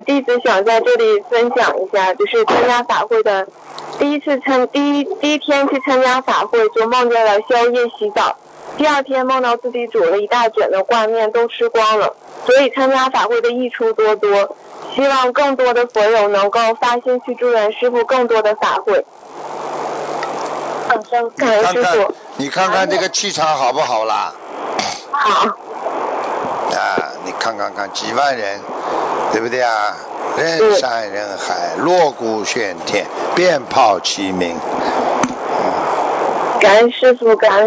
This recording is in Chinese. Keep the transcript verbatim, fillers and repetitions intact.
弟子想在这里分享一下，就是参加法会的第一次参第一第一天去参加法会，就梦见了宵夜洗澡，第二天梦到自己煮了一大卷的挂面都吃光了，所以参加法会的益处多多，希望更多的佛友能够发心去助缘师父更多的法会。感恩师父。 你看看这个气场好不好啦？ 好。 啊，你看看看几万人，对不对啊？人山人海，锣鼓喧天，鞭炮齐鸣。 感恩师父，感恩。